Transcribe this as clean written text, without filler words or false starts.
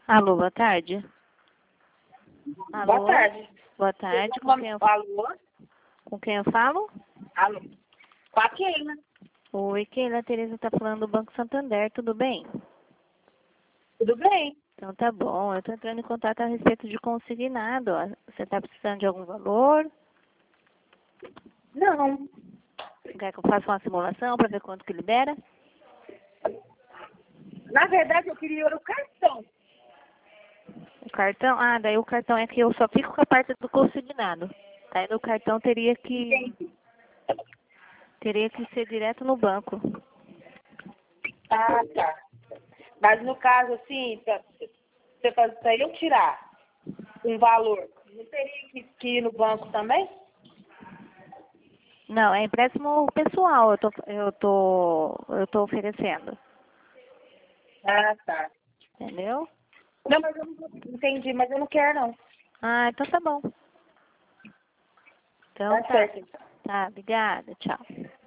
Alô, boa tarde. Alô? Boa tarde. Boa tarde. Alô? Com quem eu falo? Alô? Com a Keila. Oi, Keila, a Tereza está falando do Banco Santander, tudo bem? Tudo bem? Então tá bom, eu estou entrando em contato a respeito de consignado. Ó. Você está precisando de algum valor? Não. Quer que eu faça uma simulação para ver quanto que libera? Na verdade, eu queria o cartão. O cartão? Ah, daí o cartão é que eu só fico com a parte do consignado. Aí no cartão teria que ser direto no banco. Ah, tá. Mas no caso, assim, pra eu tirar um valor, não teria que ir no banco também? Não, é empréstimo pessoal, eu tô oferecendo. Ah, tá. Entendeu? Não, mas eu não entendi, mas eu não quero, não. Ah, então tá bom. Então Tá tá. certo, então. Tá, obrigada, tchau.